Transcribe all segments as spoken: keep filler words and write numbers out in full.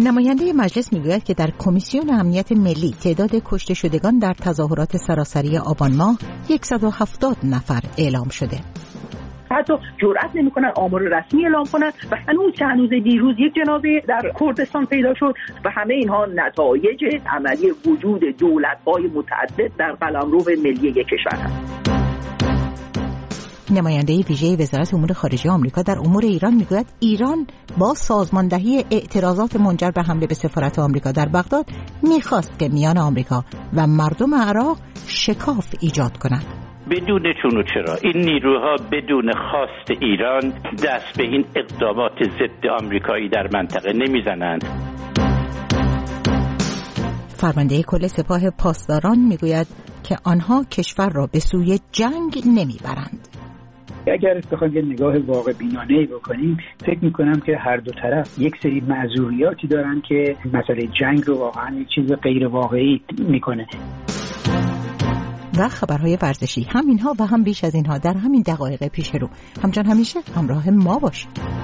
نماینده مجلس میگوید که در کمیسیون امنیت ملی تعداد کشته شدگان در تظاهرات سراسری آبان ماه صد و هفتاد نفر اعلام شده. حتی جرئت نمی‌کنن آمار رسمی اعلام کنن و هنوز که هنوز دیروز یک جنازه در کردستان پیدا شد و همه اینها نتایج عملی وجود دولت‌های متعدد در قلمرو ملی یک کشور است. نماینده ویژه وزارت امور خارجه آمریکا در امور ایران میگوید ایران با سازماندهی اعتراضات منجر به حمله به سفارت آمریکا در بغداد میخواست که میان آمریکا و مردم عراق شکاف ایجاد کنند. بدون چون و چرا این نیروها بدون خواست ایران دست به این اقدامات ضد آمریکایی در منطقه نمیزنند. فرمانده کل سپاه پاسداران میگوید که آنها کشور را به سوی جنگ نمیبرند. اگر بخوایم یه نگاه واقع بینانه‌ای بکنیم فکر می‌کنم که هر دو طرف یک سری معذوریاتی دارن که مسئله جنگ رو واقعا یک چیز غیر واقعی میکنه. و خبرهای ورزشی هم اینها و هم بیش از اینها در همین دقایق پیش رو. همچنان همیشه همراه ما باشید.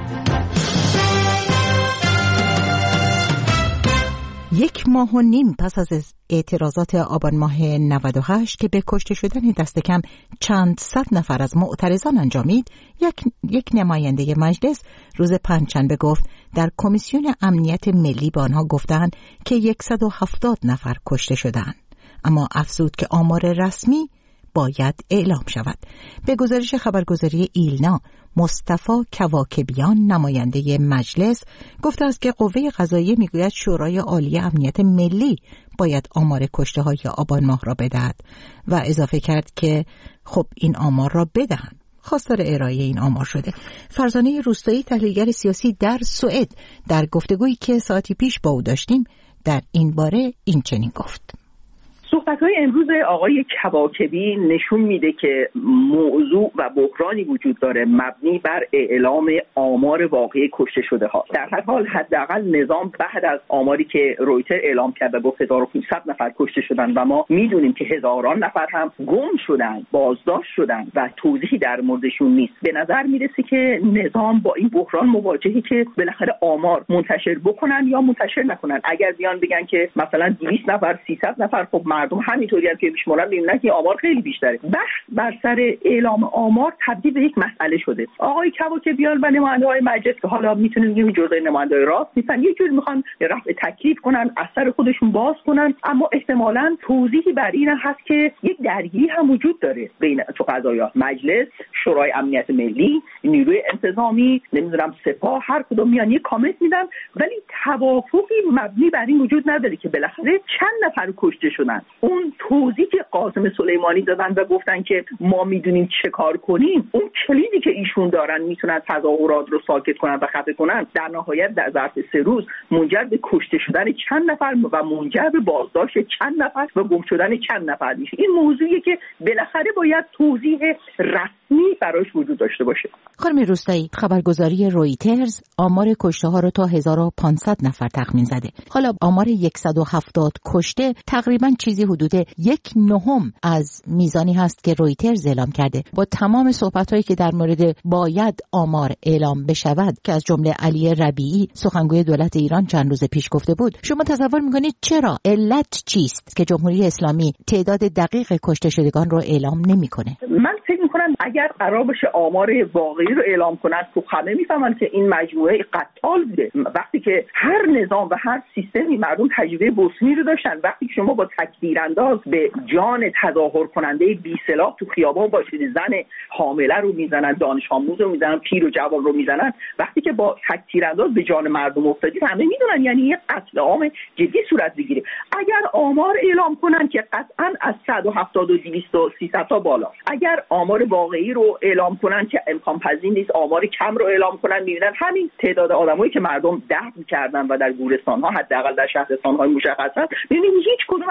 یک ماه و نیم پس از اعتراضات آبان ماه نود و هشت که به کشته شدن دست کم چند صد نفر از معترضان انجامید، یک, یک نماینده مجلس روز پنجشنبه گفت در کمیسیون امنیت ملی به آنها گفتند که صد و هفتاد نفر کشته شدند، اما افزود که آمار رسمی باید اعلام شود. به گزارش خبرگزاری ایلنا، مصطفی کواکبیان نماینده مجلس گفته است که قوه قضاییه میگوید شورای عالی امنیت ملی باید آمار کشته های آبان ماه را بدهد و اضافه کرد که خب این آمار را بدهند. خواستار ارائه این آمار شده. فرزانه روستایی تحلیلگر سیاسی در سوئد در گفتگویی که ساعتی پیش با او داشتیم در این باره این چنین گفت: صحبت‌های امروز آقای کواکبی نشون میده که موضوع و بحرانی وجود داره مبنی بر اعلام آمار واقعی کشته شده ها. در هر حال حداقل نظام بعد از آماری که رویتر اعلام کرد و گفت هزار و پانصد نفر کشته شدن و ما میدونیم که هزاران نفر هم گم شدن، بازداشت شدن و توضیحی در موردشون نیست، به نظر میرسه که نظام با این بحران مواجهه که بالاخره آمار منتشر بکنن یا منتشر نکنن. اگر بیان بگن که مثلا دویست نفر، سیصد نفر، خب مردم همینطوری هم که میشمارن میبینن که آمار خیلی بیشتره. بحث بر سر اعلام آمار تبدیل به یک مسئله شده. آقای کواکبیان و نماینده‌های مجلس که حالا میتونیم بگیم جزء نماینده‌های راست نیستن، یه جور میخوان رفع تکلیف کنن، اثر خودشون باز کنن، اما احتمالاً توضیحی بر این هست که یک درگیری هم وجود داره بین تو قضایا مجلس، شورای امنیت ملی، نیروی انتظامی، نمیدونم سپاه، هر کدوم میان یک کامنت میدن ولی توافقی مبنی بر این وجود نداره که بالاخره چند نفر کشته شدن. اون توضیحی که قاسم سلیمانی دادن و گفتن که ما میدونیم چه کار کنیم، اون کلیدی که ایشون دارن میتونن تظاهرات رو ساکت کنن و خفه کنن، در نهایت در ظرف سه روز منجر به کشته شدن چند نفر و منجر به بازداشت چند نفر و گم شدن چند نفر میشه. این موضوعیه که بالاخره باید توضیح رسمی براش وجود داشته باشه. خانم روستایی، خبرگزاری رویترز آمار کشته ها رو تا هزار و پانصد نفر تخمین زده. حالا آمار صد و هفتاد کشته تقریبا چیزی حدود یک نهم از میزانی هست که رویترز اعلام کرده. با تمام صحبت‌هایی که در مورد باید آمار اعلام بشود که از جمله علی ربیعی سخنگوی دولت ایران چند روز پیش گفته بود، شما تصور می‌کنید چرا، علت چیست که جمهوری اسلامی تعداد دقیق کشته شدگان رو اعلام نمی‌کنه؟ من فکر می‌کنم اگر قرار باشه آمار واقعی رو اعلام کنن تو همه می‌فهمن که این مجموعه قتال بوده. وقتی که هر نظام و هر سیستمی مردم تجربه بوسنی رو داشتن، وقتی شما با تکدیرانداز به جان تظاهر کننده بی سلاح تو خیابان باشید، زن حامله رو میزنن، دانش آموز رو میزنن، پیر و جوان رو میزنن، وقتی که با تکدیرانداز به جان مردم افتادید همه میدونن یعنی یه قتل عام جدی صورت بگیره. اگر آمار اعلام کنن که قطعا از صد و هفتاد و دویست و سیصد تا بالا، اگر آمار واقعی رو اعلام کنن که امکان پذیر نیست، آمار کم رو اعلام کنن، میبینن همین تعداد آدمایی که مردم دفن کردن و در گورستان‌ها حداقل در شهرستان‌های مشخص هست، ببینید هیچ کدوم از این آمار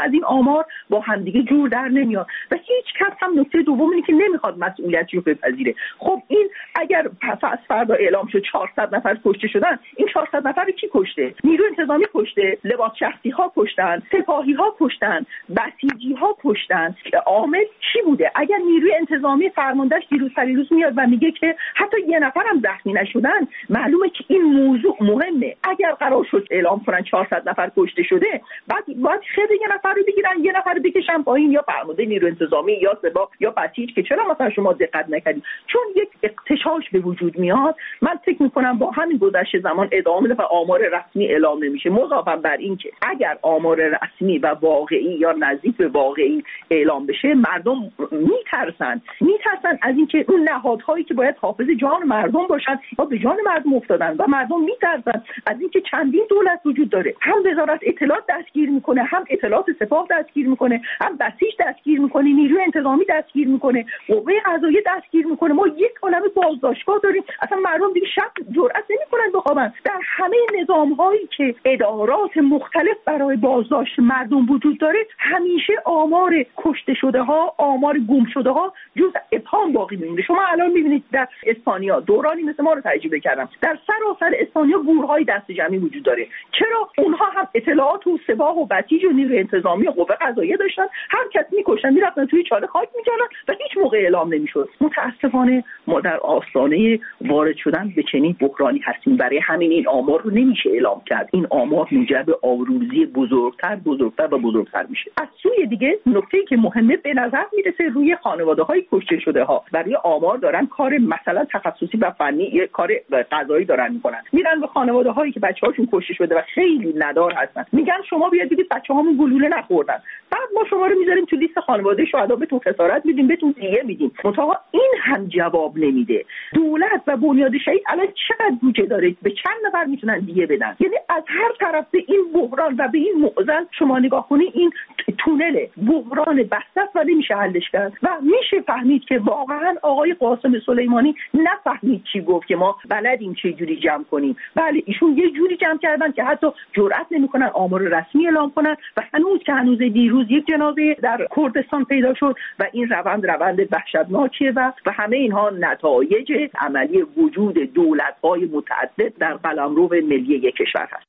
آمار با همدیگه جور در نمیاد و هیچ کس هم نکته دوم اینه که نمیخواد مسئولیتی رو بپذیره. خب این اگر پس فردا اعلام شد چهارصد نفر کشته شدن، این چهارصد نفر رو کی کشته؟ نیروی انتظامی کشته، لباس شخصی ها کشتن، سپاهی ها کشتن، بسیجی ها کشتن. عامل چی بوده؟ اگر نیروی انتظامی فرماندهش دیروز پریروز میاد و میگه که حتی یه نفر هم زخمی نشدن، معلومه که این موضوع مهمه. اگر قرار شد اعلام کنن چهارصد نفر کشته شده، بعد باید خیلی یه نفر رو بگیرن، یه نفر رو بکشن پایین، یا فرمانده نیروی انتظامی یا سپاه یا بسیج، که چرا مثلا شما دقت نکردید؟ چون یک اغتشاش به وجود میاد. من فکر میکنم با همین گذشت زمان ادامه و آمار رسمی اعلام نمیشه، مضافاً بر این که اگر آمار رسمی و واقعی یا نزدیک به واقعی اعلام بشه، مردم میترسن میترسن از اینکه اون نهادهایی که باید حافظ جان مردم باشن یا به جان مردم افتادن، و مردم میترسن از اینکه چندین دولت وجود داره، هم وزارت اطلاعات دستگیر میکنه، هم اطلاعات سپاه دستگیر میکنه، هم بسیج دستگیر میکنه، نیروی انتظامی دستگیر میکنه، قوه قضاییه دستگیر میکنه. ما یک عالمه بازداشتگاه داریم، اصلا مردم دیگه شب جرئت نمیکنن بخوابن. در همه نظام‌هایی که ادارات مختلف برای بازداشت مردم وجود داره، همیشه آمار کشته شده ها، آمار گم شده ها جز ابهام باقی میمونه. شما الان میبینید در اسپانیا دورانی مثل ما رو تجربه کردن، در سراسر اسپانیا گورهای دست جمعی وجود داره. چرا؟ اونها هم اطلاعات و سپاه و بسیج و نیروی انتظامی و قوه قضاییه داشتن، هر کس میکشن میرفتن توی چاله خاک میکردن و هیچ موقع اعلام نمیشد. متاسفانه ما در آستانه وارد شدن به چنین بحرانی هستیم. برای همین این آمار رو نمیشه اعلام کرد. این آمار موجب آوروزی بزرگتر بزرگتر و بزرگتر میشه. از سوی دیگه نکته‌ای که مهمه به نظر میرسه روی خانواده‌های کشته شده ها و روی آمار دارن کار مثلا تخصصی و فنی، یک کار قضایی دارن میکنن، میرن به خانواده‌هایی که بچه‌هاشون کشته شده و خیلی ندار هستن، میگن شما بیاید بگید بچه‌هامون گلوله نخوردن، بعد ما شما رو میذاریم تو لیست خانواده شهدا، بهتون خسارت میدیم، بهتون دیگه میدیم. منتها این هم جواب نمیده. دولت و بنیاد شهید الان چقدر بودجه داره؟ به چند نفر میتونن دیگه بدن؟ یعنی از هر طرف به این بحران و به این معضل شما نگاه کنید، این تونل بحران بسته است و نمیشه حلش کرد و میشه فهمید که واقعا آقای قاسم سلیمانی نفهمید چی گفت که ما بلدیم چه جوری جمع کنیم. بله، ایشون یه جوری جمع کردن که حتی جرئت نمیکنن آمار رسمی اعلام کنن و هنوز که هنوز دیروز یک جنازه در کردستان پیدا شد و این روند روند وحشتناکیه و و همه اینها نتایج عملی وجود دولت‌های متعدد در قلمرو ملی یک کشور هست.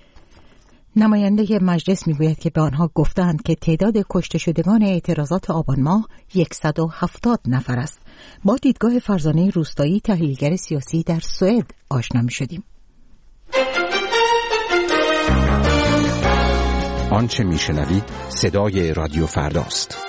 نماینده مجلس میگوید که به آنها گفتند که تعداد کشته شدگان اعتراضات آبان ماه صد و هفتاد نفر است. با دیدگاه فرزانه روستایی، تحلیلگر سیاسی در سوئد آشنا می‌شدیم. آنچه میشنوید صدای رادیو فرداست.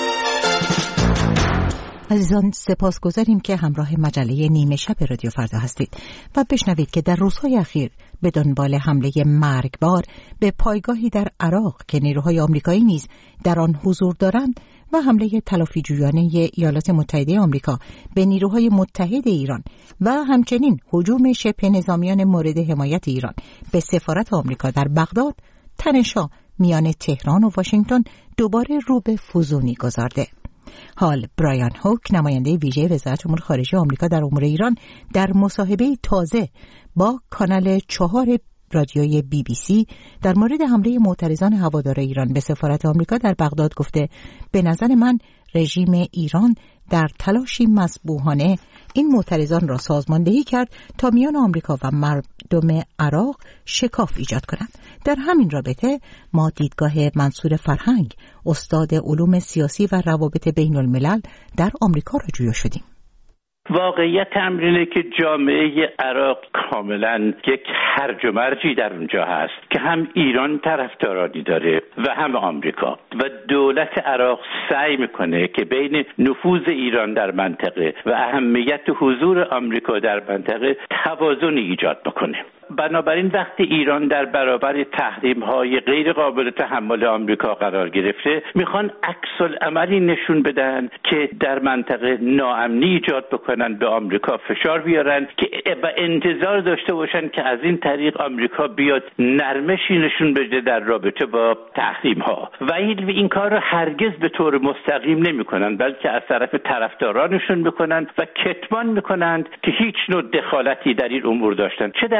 عزیزان، سپاسگزاریم که همراه مجله نیمه شب رادیو فردا هستید و بشنوید که در روزهای اخیر به دنبال حمله مرگبار به پایگاهی در عراق که نیروهای آمریکایی نیز در آن حضور دارند و حمله تلافیجویانه ایالات متحده آمریکا به نیروهای متحد ایران و همچنین هجوم شبه نظامیان مورد حمایت ایران به سفارت آمریکا در بغداد، تنش‌ها میان تهران و واشنگتن دوباره رو به فزونی گذارده. حال برایان هوک، نماینده ویژه وزارت امور خارجه آمریکا در امور ایران، در مصاحبه تازه با کانال چهار رادیوی بی بی سی در مورد حمله معترضان هوادار ایران به سفارت آمریکا در بغداد گفته به نظر من رژیم ایران در تلاشی مذبوحانه این معترضان را سازماندهی کرد تا میان آمریکا و مردم عراق شکاف ایجاد کنند. در همین رابطه ما دیدگاه منصور فرهنگ، استاد علوم سیاسی و روابط بین الملل در آمریکا را جویا شدیم. واقعیت امر اینه که جامعه عراق کاملا یک هرج و مرجی در اونجا هست که هم ایران طرفدارانی داره و هم آمریکا، و دولت عراق سعی میکنه که بین نفوذ ایران در منطقه و اهمیت حضور آمریکا در منطقه توازن ایجاد بکنه. بنابراین وقتی ایران در برابر تحریم‌های غیر قابل تحمل آمریکا قرار گرفته، میخوان عکس العملی نشون بدن که در منطقه ناامنی ایجاد بکنن، به آمریکا فشار بیارن که و انتظار داشته باشن که از این طریق آمریکا بیاد نرمشی نشون بده در رابطه با تحریم‌ها. و این این کار رو هرگز به طور مستقیم نمی‌کنن، بلکه از طرف طرفدارانشون می‌کنن و کتمان می‌کنند که هیچ نوع دخالتی در این امور داشتن، چه در رابطه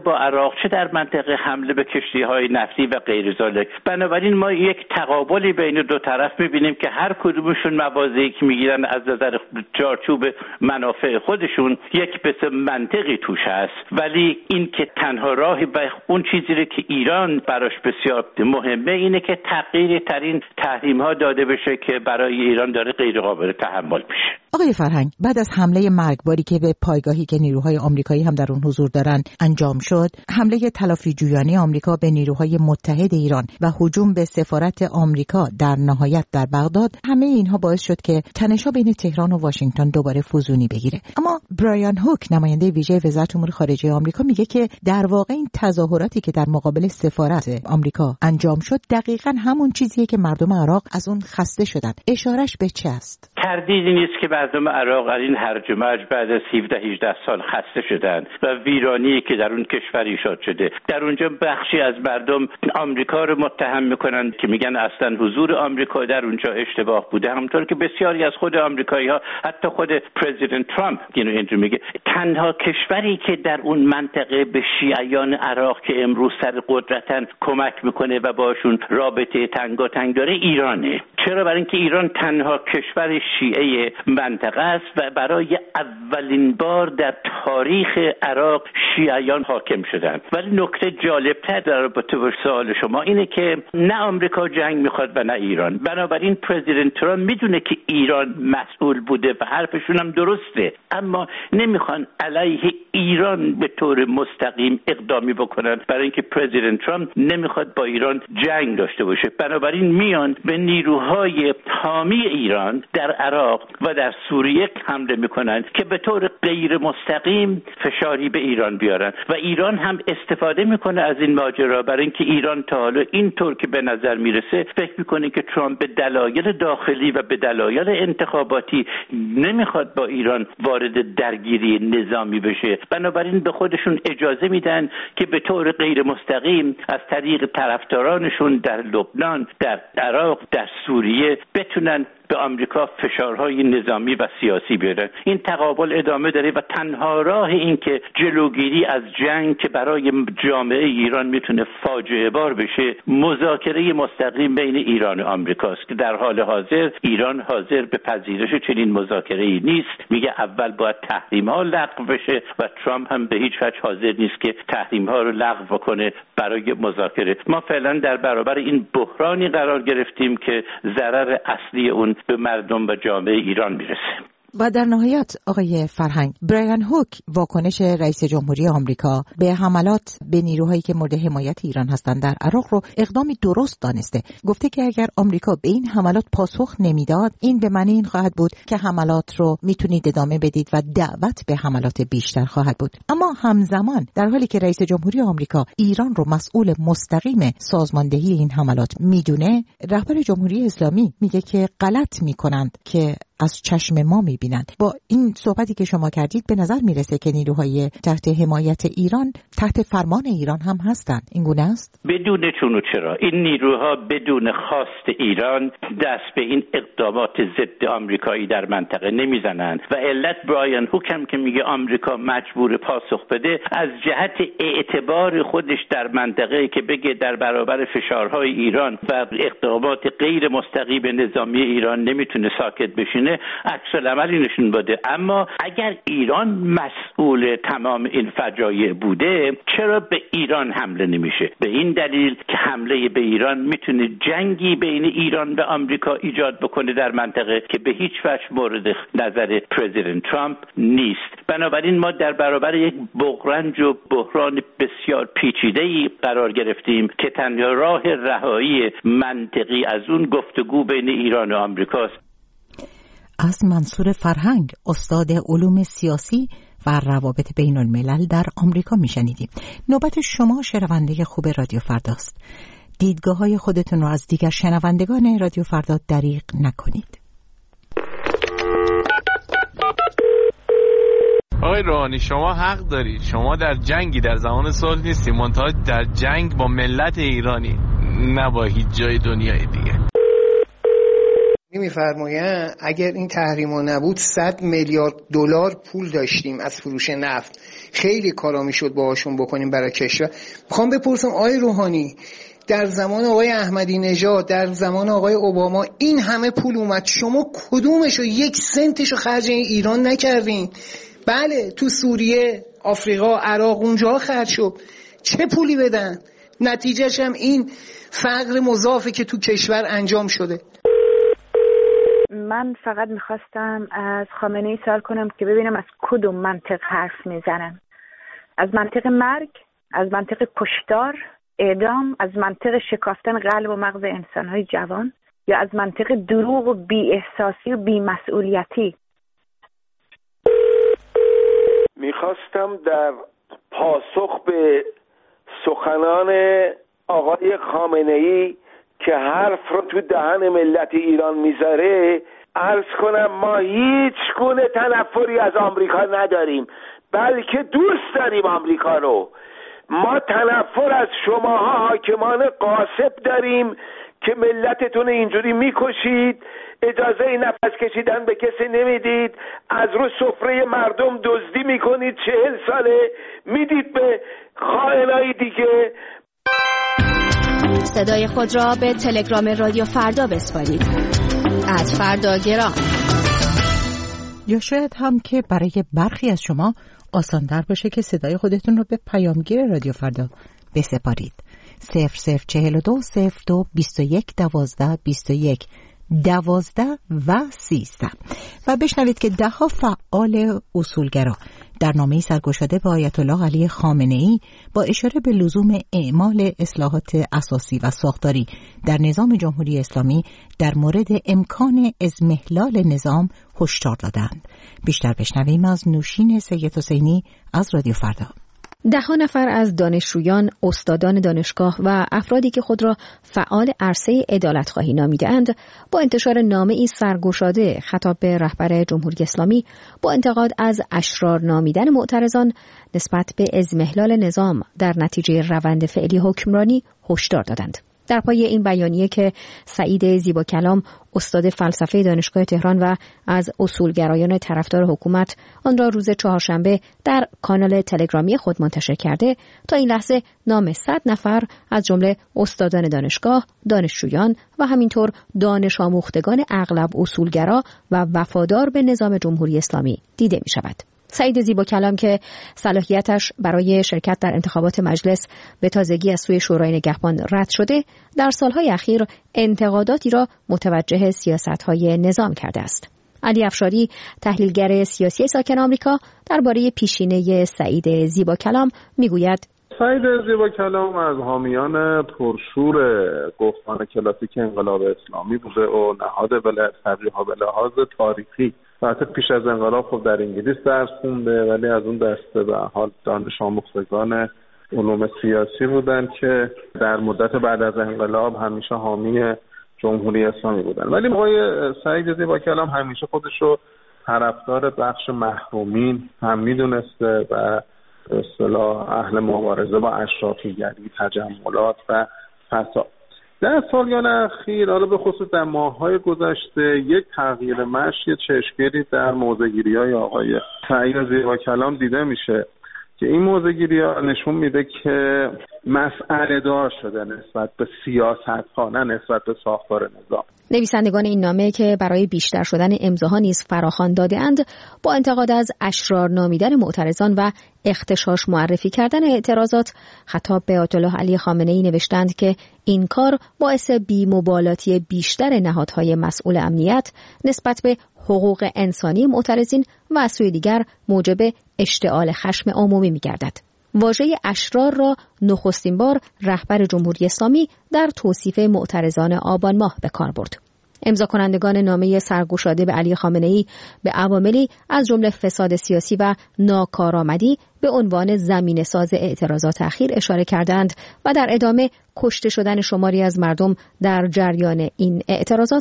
با عراق، چه در منطقه حمله به کشتی‌های نفتی و غیر ذالک. بنابراین ما یک تقابلی بین دو طرف می‌بینیم که هر کدومشون مواضعی که می‌گیرن از نظر چارچوب منافع خودشون یک بس منطقی توش هست، ولی این که تنها راهی و اون چیزی رو که ایران براش بسیار مهمه اینه که تغییر ترین تحریم‌ها داده بشه که برای ایران داره غیر قابل تحمل بشه. آقای فرهنگ، بعد از حمله مرگباری که به پایگاهی که نیروهای آمریکایی هم در اون حضور دارن انجام شد، حمله تلافی جویانه آمریکا به نیروهای متحد ایران و هجوم به سفارت آمریکا در نهایت در بغداد، همه اینها باعث شد که تنش‌ها بین تهران و واشنگتن دوباره فزونی بگیره. اما برایان هوک، نماینده ویژه وزارت امور خارجه آمریکا، میگه که در واقع این تظاهراتی که در مقابل سفارت آمریکا انجام شد دقیقاً همون چیزیه که مردم عراق از اون خسته شدن. اشارش به چه است؟ تردیدی نیست که مردم عراق از این هرج و مرج بعد از هفده هجده سال خسته شدن و ویرانی که در اون کشور ایجاد شده. در اونجا بخشی از مردم آمریکا رو متهم میکنن که میگن اصلا حضور آمریکا در اونجا اشتباه بوده، همونطور که بسیاری از خود آمریکایی‌ها، حتی خود پرزیدنت ترامپ اینو اینجوری میگه. تنها کشوری که در اون منطقه به شیعیان عراق که امروز سر قدرتن کمک میکنه و باشون رابطه تنگاتنگ داره ایرانه. چرا؟ برای اینکه ایران تنها کشور شیعه منطقه است و برای اولین بار در تاریخ عراق شیعیان حاکم شدند. ولی نکته جالب‌تر در رابطه با سوال شما اینه که نه آمریکا جنگ میخواد و نه ایران. بنابراین پرزیدنت ترامپ میدونه که ایران مسئول بوده و حرفشون هم درسته، اما نمیخوان علیه ایران به طور مستقیم اقدامی بکنن، برای اینکه پرزیدنت ترامپ نمیخواد با ایران جنگ داشته باشه. بنابراین میان به نیروهای حامی ایران در عراق و در سوریه حمله میکنن که به طور غیر مستقیم فشاری به ایران بیارن و ایران هم استفاده میکنه از این ماجرا، برای اینکه ایران تا حالا اینطور که به نظر میرسه فکر میکنه که ترامپ به دلایل داخلی و به دلایل انتخاباتی نمیخواد با ایران وارد درگیری نظامی بشه. بنابراین به خودشون اجازه میدن که به طور غیر مستقیم از طریق طرفدارانشون در لبنان، در عراق، در سوریه بتونن به آمریکا فشارهای نظامی و سیاسی بیارن. این تقابل ادامه داره و تنها راه این که جلوگیری از جنگ که برای جامعه ایران میتونه فاجعه بار بشه، مذاکره مستقیم بین ایران و آمریکاست که در حال حاضر ایران حاضر به پذیرش چنین مذاکره‌ای نیست. میگه اول باید تحریم‌ها لغو بشه و ترامپ هم به هیچ وجه حاضر نیست که تحریم‌ها رو لغو کنه برای مذاکره. ما فعلا در برابر این بحرانی قرار گرفتیم که ضرر اصلی اون به مردم و جامعه ایران میرسه. و در نهایت آقای فرهنگ، برایان هوک واکنش رئیس جمهوری آمریکا به حملات به نیروهایی که مورد حمایت ایران هستند در عراق رو اقدامی درست دانسته. گفته که اگر آمریکا به این حملات پاسخ نمیداد، این به معنی این خواهد بود که حملات رو میتونید ادامه بدید و دعوت به حملات بیشتر خواهد بود. اما همزمان در حالی که رئیس جمهوری آمریکا ایران رو مسئول مستقیم سازماندهی این حملات میدونه، رهبر جمهوری اسلامی میگه که غلط میکنند که از چشم ما میبینند. با این صحبتی که شما کردید به نظر میرسه که نیروهای تحت حمایت ایران تحت فرمان ایران هم هستند. این گونه است؟ بدون چون و چرا. این نیروها بدون خواست ایران دست به این اقدامات ضد آمریکایی در منطقه نمیزنند و علت برایان هوک هم که میگه آمریکا مجبور پاسخ بده، از جهت اعتبار خودش در منطقه که بگه در برابر فشارهای ایران و اقدامات غیر مستقیم نظامی ایران نمیتونه ساکت بشینه، عکس العملی نشون بده. اما اگر ایران مسئول تمام این فجایع بوده، چرا به ایران حمله نمیشه؟ به این دلیل که حمله به ایران میتونه جنگی بین ایران و آمریکا ایجاد بکنه در منطقه که به هیچ وجه مورد نظر پرزیدنت ترامپ نیست. بنابراین ما در برابر یک بغرنج و بحران بسیار پیچیده‌ای قرار گرفتیم که تنها راه رهایی منطقی از اون گفتگو بین ایران و آمریکاست. از منصور فرهنگ، استاد علوم سیاسی و روابط بین الملل در آمریکا میشنیدیم. نوبت شما شنونده خوب رادیو فرداست. دیدگاه های خودتون رو از دیگر شنوندگان رادیو فردا دریغ نکنید. آقای روحانی، شما حق دارید. شما در جنگی در زمان صلح نیستی، منتها در جنگ با ملت ایرانی، نه با هیچ جای دنیای دیگه. می‌فرمایند اگر این تحریما نبود صد میلیارد دلار پول داشتیم از فروش نفت، خیلی کارا میشد باهاشون بکنیم برای کشور. میخوام بپرسم آقای روحانی، در زمان آقای احمدی نژاد، در زمان آقای اوباما این همه پول اومد، شما کدومشو یک سنتشو خرج ایران نکردین؟ بله تو سوریه، آفریقا، عراق اونجا خرج شد، چه پولی بدن؟ نتیجهش هم این فقر مضافه که تو کشور انجام شده. من فقط میخواستم از خامنه‌ای سوال کنم که ببینم از کدوم منطق حرف میزنن. از منطق مرگ، از منطق کشتار، اعدام، از منطق شکافتن قلب و مغز انسان‌های جوان، یا از منطق دروغ و بی‌احساسی و بی‌مسئولیتی؟ میخواستم در پاسخ به سخنان آقای خامنه‌ای که حرف رو تو دهن ملت ایران میذاره عرض کنم ما هیچ گونه تنفری از آمریکا نداریم، بلکه دوست داریم آمریکا رو. ما تنفر از شماها حاکمان غاصب داریم که ملتتون اینجوری میکشید، اجازه نفس کشیدن به کسی نمیدید، از رو سفره مردم دزدی میکنید، چهل ساله میدید به خائنای دیگه. صدای خود را به تلگرام رادیو فردا بسپارید. ات فردا گرام. یا شاید هم که برای برخی از شما آسان‌تر باشه که صدای خودتون رو به پیامگیر رادیو فردا بسپارید. صفر صفر چهل و دو صفر دو بیست و یک دوازده بیست و یک دوازده و سیزده و بشنوید که ده ها فعال اصولگرا در نامه سرگشاده به آیت الله علی خامنه‌ای با اشاره به لزوم اعمال اصلاحات اساسی و ساختاری در نظام جمهوری اسلامی در مورد امکان اضمحلال نظام هشدار دادند. بیشتر بشنویم از نوشین سید حسینی از رادیو فردا. ده نفر از دانشجویان، استادان دانشگاه و افرادی که خود را فعال عرصه عدالت‌خواهی نامیده‌اند با انتشار نامه‌ای سرگشاده خطاب به رهبر جمهوری اسلامی با انتقاد از اشرار نامیدن معترضان نسبت به اضمحلال نظام در نتیجه روند فعلی حکمرانی هشدار دادند. در پای این بیانیه که سعید زیباکلام استاد فلسفه دانشگاه تهران و از اصولگرایان طرفدار حکومت آن را روز چهارشنبه در کانال تلگرامی خود منتشر کرده، تا این لحظه نام صد نفر از جمله استادان دانشگاه، دانشجویان و همینطور دانش آموختگان اغلب اصولگرا و وفادار به نظام جمهوری اسلامی دیده می شود. سعید زیباکلام که صلاحیتش برای شرکت در انتخابات مجلس به تازگی از سوی شورای نگهبان رد شده، در سالهای اخیر انتقاداتی را متوجه سیاست‌های نظام کرده است. علی افشاری، تحلیلگر سیاسی ساکن آمریکا، درباره پیشینه سعید زیباکلام میگوید: سعید زیباکلام از حامیان پرشور گفتمان کلاسیک انقلاب اسلامی بوده و نهاد ولایت فقیها به لحاظ تاریخی حتی پیش از انقلاب خب در انگلیس درس خونده، ولی از اون دسته به حال دانش آموختگان علوم سیاسی بودن که در مدت بعد از انقلاب همیشه حامی جمهوری اسلامی بودن. ولی آقای سعید زیباکلام همیشه خودشو طرفدار بخش محرومین هم میدونسته و به اصطلاح اهل مبارزه با اشرافیگری، تجملات و فساد. در سالیان اخیر، حالا به خصوص در ماه‌های گذشته، یک تغییر مشی چشمگیری در موضع‌گیری‌های آقای سعید زیباکلام دیده میشه که این موضع‌گیری‌ها نشون میده که مسئله دار شده نسبت به سیاست‌ها، نه نسبت به ساختار نظام. نویسندگان این نامه که برای بیشتر شدن امضاها نیز فراخوان داده‌اند، با انتقاد از اشرار نامیدن معترضان و اغتشاش معرفی کردن اعتراضات خطاب به آیت الله علی خامنه‌ای نوشتند که این کار باعث بی‌مبالاتی بیشتر نهادهای مسئول امنیت نسبت به حقوق انسانی معترضین و از سوی دیگر موجب اشتعال خشم عمومی می‌گردد. واژه اشرار را نخستین بار رهبر جمهوری اسلامی در توصیف معترضان آبان ماه به کار برد. امضا کنندگان نامه سرگشاده به علی خامنه‌ای به عواملی از جمله فساد سیاسی و ناکارآمدی به عنوان زمینه‌ساز اعتراضات اخیر اشاره کردند و در ادامه کشته شدن شماری از مردم در جریان این اعتراضات را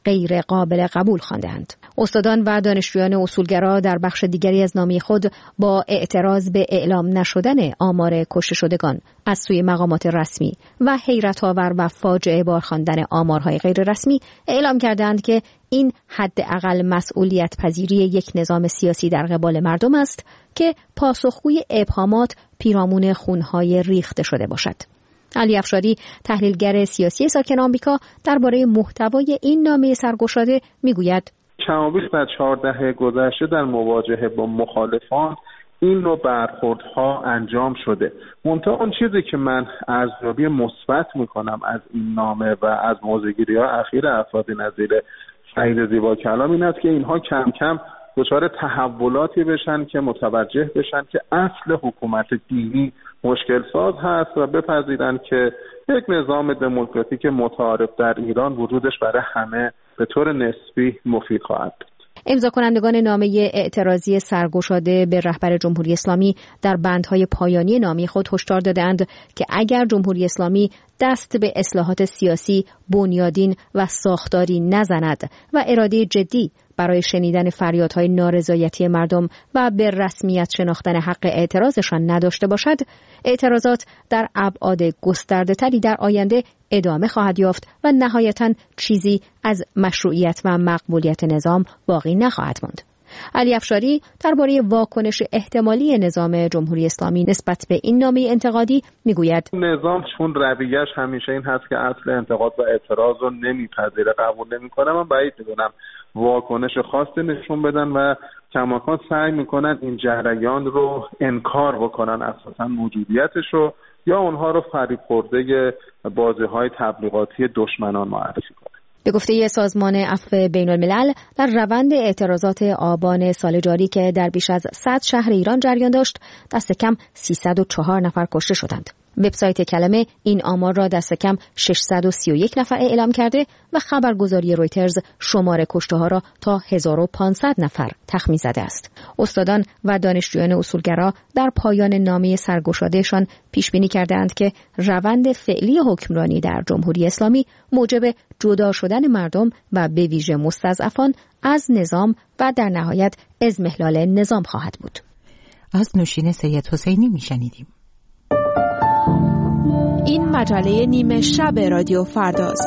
غیر قابل قبول خواندند. استادان و دانشجویان اصولگرا در بخش دیگری از نامه خود با اعتراض به اعلام نشدن آمار کشته شدگان از سوی مقامات رسمی و حیرت آور و فاجعه بار خواندن آمارهای غیر رسمی اعلام کردند که این حداقل مسئولیت پذیری یک نظام سیاسی در قبال مردم است که پاسخگوی ابهامات پیرامون خونهای ریخته شده باشد. علی افشاری، تحلیلگر سیاسی ساکن آمریکا، درباره محتوای این نامه سرگشاده میگوید: کمابیش در چهار دهه گذشته در مواجهه با مخالفان این نوع برخوردها انجام شده. منتها اون چیزی که من ارزیابی مثبت میکنم از این نامه و از موضع‌گیری‌های اخیر افراد نظیر سعید زیبا کلام این است که اینها کم کم دچار تحولاتی بشن که متوجه بشن که اصل حکومت دینی مشکل ساز هست و بپذیرن که یک نظام دموکراتیک متعارف در ایران وجودش برای همه به طور نسبی مفید خواهد بود. امضا کنندگان نامه اعتراضی سرگشاده به رهبر جمهوری اسلامی در بندهای پایانی نامه خود هشدار دادند که اگر جمهوری اسلامی دست به اصلاحات سیاسی بنیادین و ساختاری نزند و اراده جدی برای شنیدن فریادهای نارضایتی مردم و به رسمیت شناختن حق اعتراضشان نداشته باشد، اعتراضات در ابعاد گسترده‌تری در آینده ادامه خواهد یافت و نهایتاً چیزی از مشروعیت و مقبولیت نظام باقی نخواهد ماند. علی افشاری درباره واکنش احتمالی نظام جمهوری اسلامی نسبت به این نامه انتقادی میگوید: نظام چون رویش همیشه این هست که اصل انتقاد و اعتراض رو نمیپذیره، قبول نمیکنه، من بعید میدونم واکنش خاصی نشون بدن و کماکان سعی میکنن این جریان رو انکار بکنن، اساسا موجودیتش رو، یا اونها رو فریب خورده بازی‌های تبلیغاتی دشمنان معرفی کنن. به گفته سازمان عفو بین الملل، در روند اعتراضات آبان سال جاری که در بیش از صد شهر ایران جریان داشت، دست کم سیصد و چهار نفر کشته شدند. وبسایت کلمه این آمار را دست کم ششصد و سی و یک نفر اعلام کرده و خبرگزاری رویترز شمار کشته‌ها را تا هزار و پانصد نفر تخمین زده است. استادان و دانشجویان اصولگرا در پایان نامه سرگشادهشان پیش بینی کردند که روند فعلی حکمرانی در جمهوری اسلامی موجب جدا شدن مردم و به ویژه مستضعفان از نظام و در نهایت اضمحلال نظام خواهد بود. از نوشین سید حسینی میشنیدیم. این مجله نیمه شب رادیو فرداست.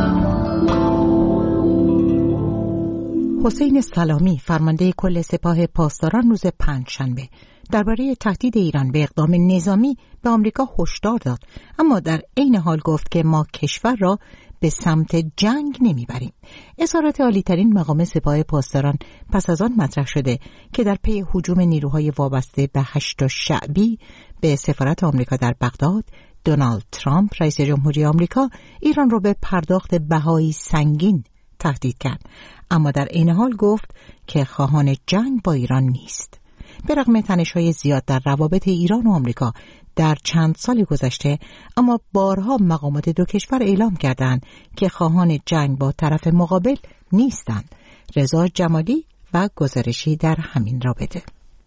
حسین سلامی، فرمانده کل سپاه پاسداران، روز پنجشنبه درباره تهدید ایران به اقدام نظامی به آمریکا هشدار داد، اما در عین حال گفت که ما کشور را به سمت جنگ نمیبریم. اظهارات عالی‌ترین مقام سپاه پاسداران پس از آن مطرح شده که در پی هجوم نیروهای وابسته به هشت شعبی به سفارت آمریکا در بغداد، دونالد ترامپ رئیس جمهوری آمریکا ایران را به پرداخت بهای سنگین تهدید کرد، اما در عین حال گفت که خواهان جنگ با ایران نیست. به رغم تنش‌های زیاد در روابط ایران و آمریکا در چند سال گذشته، اما بارها مقامات دو کشور اعلام کردند که خواهان جنگ با طرف مقابل نیستند. رضا جمالی و گزارشی در همین رابطه.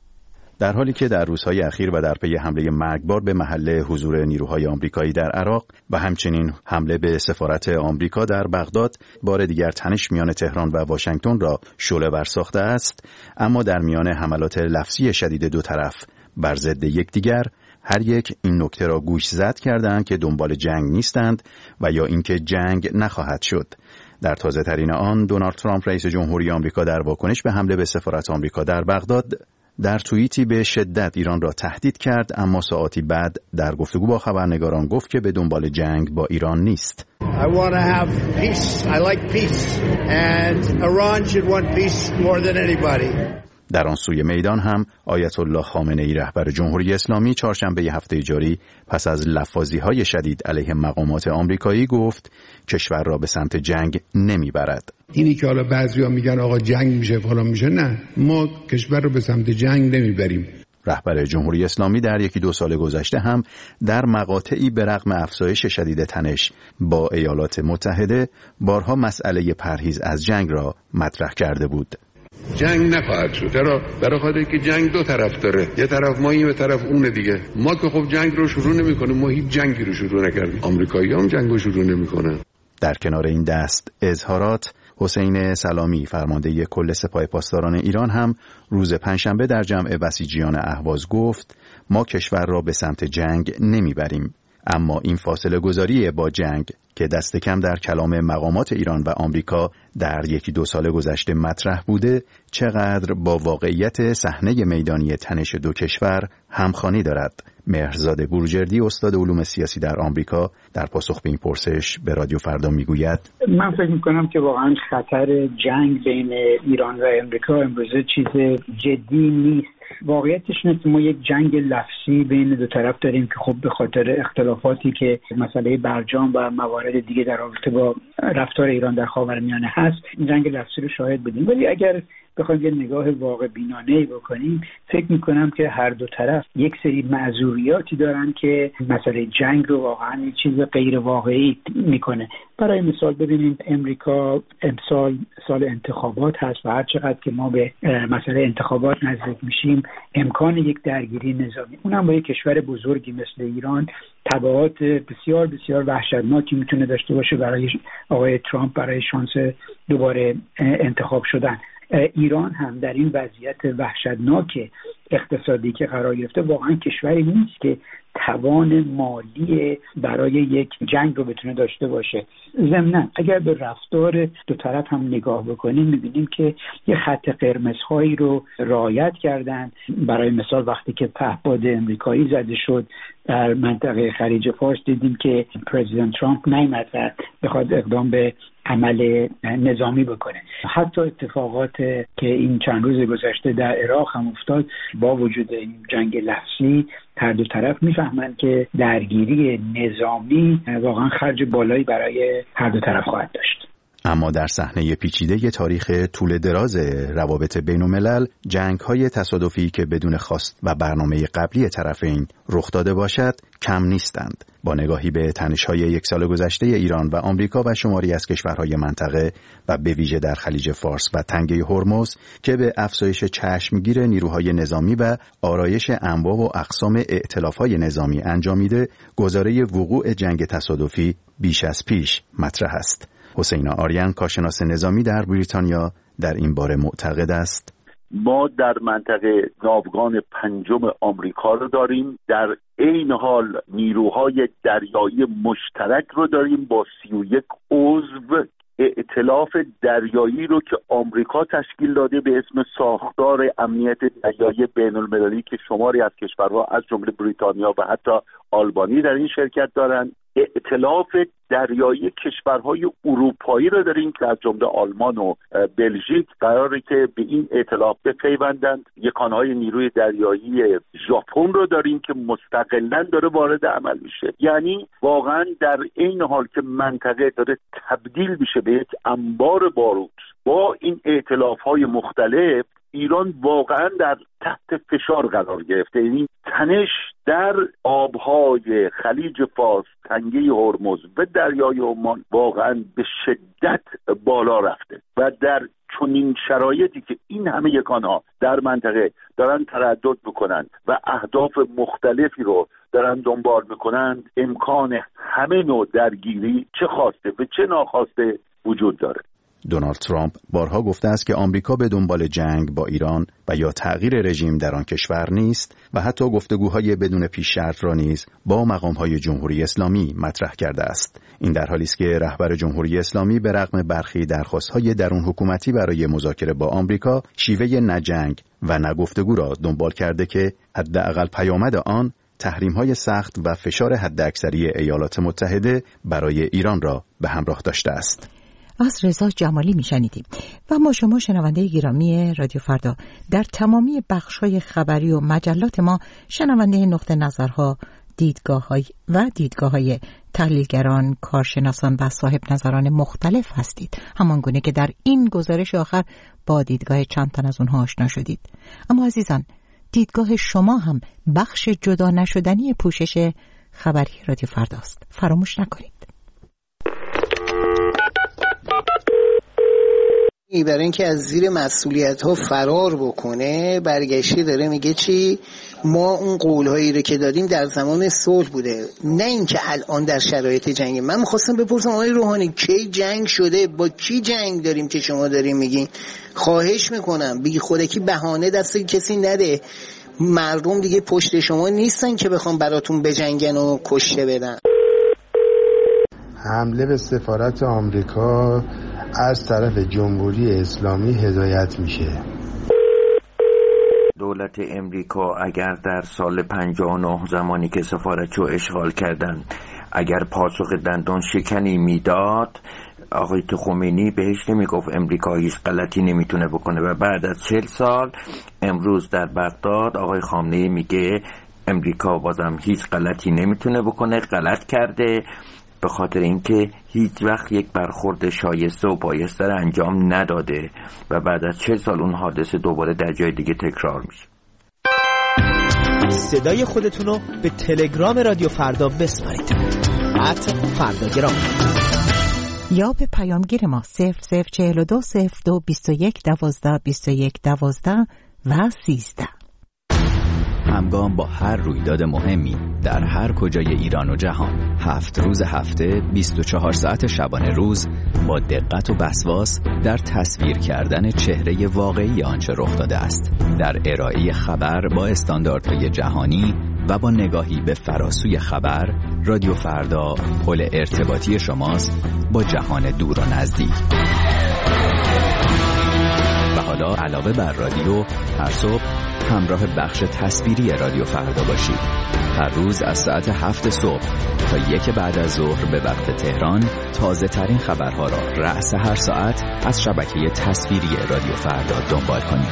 در حالی که در روزهای اخیر و در پی حمله مرگبار به محل حضور نیروهای آمریکایی در عراق و همچنین حمله به سفارت آمریکا در بغداد بار دیگر تنش میان تهران و واشنگتن را شعله‌ور ساخته است، اما در میان حملات لفظی شدید دو طرف بر ضد یکدیگر، هر یک این نکته را گوش زد کردند که دنبال جنگ نیستند و یا اینکه جنگ نخواهد شد. در تازه ترین آن، دونالد ترامپ رئیس جمهوری آمریکا در واکنش به حمله به سفارت آمریکا در بغداد در توییتی به شدت ایران را تهدید کرد، اما ساعاتی بعد در گفتگو با خبرنگاران گفت که به دنبال جنگ با ایران نیست. I want to have peace. I like peace. And Iran should want peace more than anybody. در آن سوی میدان هم آیت الله خامنه‌ای رهبر جمهوری اسلامی چهارشنبه هفته جاری پس از لفاظی‌های شدید علیه مقامات آمریکایی گفت کشور را به سمت جنگ نمیبرد. اینی که حالا بعضیا میگن آقا جنگ میشه فلان میشه، نه، ما کشور رو به سمت جنگ نمیبریم. رهبر جمهوری اسلامی در یکی دو سال گذشته هم در مقاطعی به رغم افزایش شدید تنش با ایالات متحده بارها مسئله پرهیز از جنگ را مطرح کرده بود. جنگ نخواهد شد. چرا؟ برای خاطر که جنگ دو طرف داره، یه طرف ما، یه طرف اون دیگه. ما که خب جنگ رو شروع نمی‌کنیم، ما هیچ جنگی رو شروع نکردیم. آمریکایی‌ها هم جنگ رو شروع نمی‌کنن. در کنار این دست اظهارات، حسین سلامی فرمانده کل سپاه پاسداران ایران هم روز پنجشنبه در جمع بسیجیان اهواز گفت ما کشور را به سمت جنگ نمیبریم، اما این فاصله گذاری با جنگ که دست کم در کلام مقامات ایران و آمریکا در یکی دو سال گذشته مطرح بوده چقدر با واقعیت صحنه میدانی تنش دو کشور همخوانی دارد. مهرزاد بروجردی استاد علوم سیاسی در آمریکا در پاسخ به این پرسش به رادیو فردا میگوید من فکر میکنم که واقعا خطر جنگ بین ایران و آمریکا امروزه چیز جدی نیست. واقعیتش اینه که ما یک جنگ لفظی بین دو طرف داریم که خب به خاطر اختلافاتی که مسئله برجام و موارد دیگه در رابطه با رفتار ایران در خاورمیانه هست این جنگ لفظی رو شاهد بودیم. ولی اگر بخوایم یه نگاه واقع بینانه‌ای بکنیم فکر میکنم که هر دو طرف یک سری معذوریاتی دارن که مسئله جنگ رو واقعا یه چیز غیر واقعی میکنه. برای مثال ببینید امریکا امسال سال انتخابات هست و هر چقدر که ما به مسئله انتخابات نزدیک میشیم امکان یک درگیری نظامی اونم با یک کشور بزرگی مثل ایران تبعات بسیار بسیار وحشتناکی میتونه داشته باشه برای آقای ترامپ برای شانس دوباره انتخاب شدن. ایران هم در این وضعیت وحشتناک اقتصادی که قرار گرفته واقعا کشوری نیست که توان مالی برای یک جنگ رو بتونه داشته باشه. ضمناً اگر به رفتار دو طرف هم نگاه بکنیم می‌بینیم که یه خط قرمزهایی رو رعایت کردن. برای مثال وقتی که پهپاد امریکایی زده شد در منطقه خلیج فارس دیدیم که پرزیدنت ترامپ نیامد و بخواد اقدام به عمل نظامی بکنه. حتی اتفاقات که این چند روز گذشته در عراق هم افتاد با وجود این جنگ لفظی هر دو طرف میفهمند که درگیری نظامی واقعا خرج بالایی برای هر دو طرف خواهد داشت. اما در صحنه پیچیده تاریخ طول دراز روابط بین الملل جنگ‌های تصادفی که بدون خواست و برنامه قبلی طرفین رخ داده باشد کم نیستند. با نگاهی به تنش‌های یک سال گذشته ایران و آمریکا و شماری از کشورهای منطقه و به ویژه در خلیج فارس و تنگه هرمز که به افزایش چشمگیر نیروهای نظامی و آرایش انواع و اقسام ائتلاف‌های نظامی انجامیده، گزاره وقوع جنگ تصادفی بیش از پیش مطرح است. حسین آریان کارشناس نظامی در بریتانیا در این باره معتقد است ما در منطقه ناوگان پنجم آمریکا رو داریم، در عین حال نیروهای دریایی مشترک رو داریم با سی و یک عضو. ائتلاف دریایی رو که آمریکا تشکیل داده به اسم ساختار امنیت دریایی بین المللی که شماری از کشورها از جمله بریتانیا و حتی آلبانی در این شرکت دارند. ائتلاف دریایی کشورهای اروپایی رو داریم که از جمله آلمان و بلژیک قراره که به این ائتلاف بپیوندند. یکانهای نیروی دریایی ژاپن رو داریم که مستقلاً داره وارد عمل میشه. یعنی واقعاً در این حال که منطقه داره تبدیل میشه به یک انبار باروت با این ائتلاف‌های مختلف، ایران واقعا در تحت فشار قرار گرفته. یعنی تنش در آبهای خلیج فارس، تنگه هرمز و دریای عمان واقعا به شدت بالا رفته و در چنین شرایطی که این همه یکانها در منطقه دارن تردد میکنند و اهداف مختلفی رو دارن دنبال میکنند، امکان همه نوع درگیری چه خواسته و چه ناخواسته وجود داره. دونالد ترامپ بارها گفته است که آمریکا به دنبال جنگ با ایران و یا تغییر رژیم در آن کشور نیست و حتی گفتگوهای بدون پیش شرط را نیز با مقامهای جمهوری اسلامی مطرح کرده است. این در حالی است که رهبر جمهوری اسلامی به رغم برخی درخواست‌های درون حکومتی برای مذاکره با آمریکا شیوه نه جنگ و نه گفتگو را دنبال کرده که حداقل پیامد آن تحریم‌های سخت و فشار حداکثری ایالات متحده برای ایران را به همراه داشته است. از رضا جمالی میشنیدیم. و ما شما شنونده گرامی رادیو فردا در تمامی بخش‌های خبری و مجلات ما شنونده نقطه نظرها، دیدگاه‌های و دیدگاه‌های تحلیلگران، کارشناسان و صاحب نظران مختلف هستید، همانگونه که در این گزارش آخر با دیدگاه چند تن از اونها آشنا شدید. اما عزیزان، دیدگاه شما هم بخش جدا نشدنی پوشش خبری رادیو فرداست. فراموش نکنید. برای اینکه از زیر مسئولیت ها فرار بکنه برگشته داره میگه چی؟ ما اون قولهایی رو که دادیم در زمان صلح بوده، نه اینکه الان در شرایط جنگ. من میخواستم بپرسم آقای روحانی کی جنگ شده؟ با کی جنگ داریم که شما داریم میگین؟ خواهش میکنم بی خودکی بهانه دست کسی نده. مردم دیگه پشت شما نیستن که بخوام براتون بجنگن و کشته بدن. حمله به سفارت آمریکا از طرف جمهوری اسلامی هدایت میشه. دولت امریکا اگر در سال پنجاه و نه زمانی که سفارتشو اشغال کردن اگر پاسخ دندان شکنی میداد، آقای خمینی بهش نمیگفت امریکا هیچ غلطی نمیتونه بکنه و بعد از چهل سال امروز در بغداد آقای خامنه‌ای میگه امریکا بازم هیچ غلطی نمیتونه بکنه، غلط کرده، به خاطر اینکه هیچ وقت یک برخورد شایسته و بایسته انجام نداده و بعد از چهل سال اون حادثه دوباره در جای دیگه تکرار میشه. صدای خودتون رو به تلگرام رادیو فردا بسپارید. ات فرداگرام یا به پیامگیر ما صفر صفر چهل و دو صفر دو بیست و یک دوازده بیست و یک دوازده و سیزده. همگام با هر رویداد مهمی در هر کجای ایران و جهان، هفت روز هفته، بیست و چهار ساعت شبانه روز، با دقت و وسواس در تصویر کردن چهره واقعی آنچه رخ داده است، در ارائه خبر با استانداردهای جهانی و با نگاهی به فراسوی خبر. رادیو فردا پل ارتباطی شماست با جهان دور و نزدیک. و حالا علاوه بر رادیو، هر صبح همراه بخش تصویری رادیو فردا باشید. هر روز از ساعت هفت صبح تا یک بعد از ظهر به وقت تهران تازه ترین خبرها را رأس هر ساعت از شبکه تصویری رادیو فردا دنبال کنید.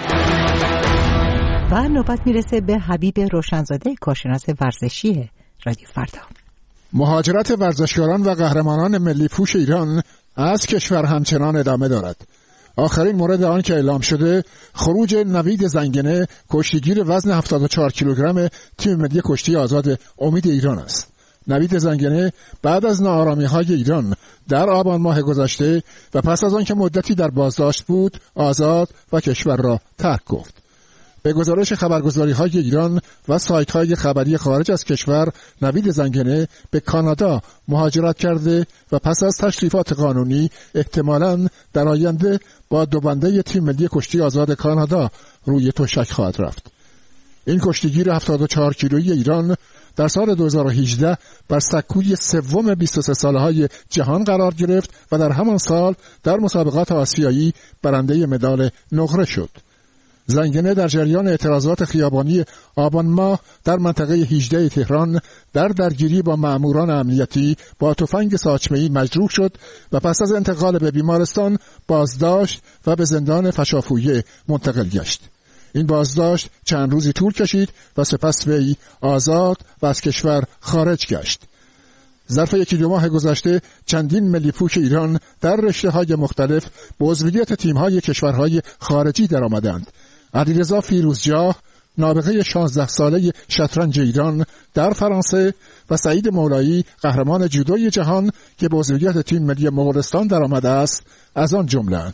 و نوبت میرسه به حبیب روشنزاده، کارشناس ورزشی رادیو فردا. مهاجرت ورزشکاران و قهرمانان ملی پوش ایران از کشور همچنان ادامه دارد. آخرین مورد آن که اعلام شده خروج نوید زنگنه، کشتیگیر وزن هفتاد و چهار کیلوگرم تیم ملی کشتی آزاد امید ایران است. نوید زنگنه بعد از ناآرامی‌های ایران در آبان ماه گذشته و پس از آن که مدتی در بازداشت بود، آزاد و کشور را ترک گفت. به گزارش خبرگزاری‌های ایران و سایت‌های خبری خارج از کشور، نوید زنگنه به کانادا مهاجرت کرده و پس از تشریفات قانونی احتمالاً در آینده با دو بنده تیم ملی کشتی آزاد کانادا روی تشک خواهد رفت. این کشتیگیر هفتاد و چهار کیلویی ایران در سال دو هزار و هجده بر سکوی سوم بیست و سه ساله‌های جهان قرار گرفت و در همان سال در مسابقات آسیایی برنده مدال نقره شد. زنگنه در جریان اعتراضات خیابانی آبان ماه در منطقه هجده تهران در درگیری با مأموران امنیتی با تفنگ ساچمه‌ای مجروح شد و پس از انتقال به بیمارستان بازداشت و به زندان فشافویه منتقل گشت. این بازداشت چند روزی طول کشید و سپس وی آزاد و از کشور خارج گشت. ظرف یکی دو ماه گذشته چندین ملی پوش ایران در رشته‌های مختلف به عضویت تیم‌های کشورهای خارجی درآمدند. علیرضا فیروزجاه، نابغه شانزده ساله شطرنج ایران در فرانسه، و سعید مولایی، قهرمان جودوی جهان که به عضویت تیم ملی مغولستان درآمده است، از آن جمله‌اند.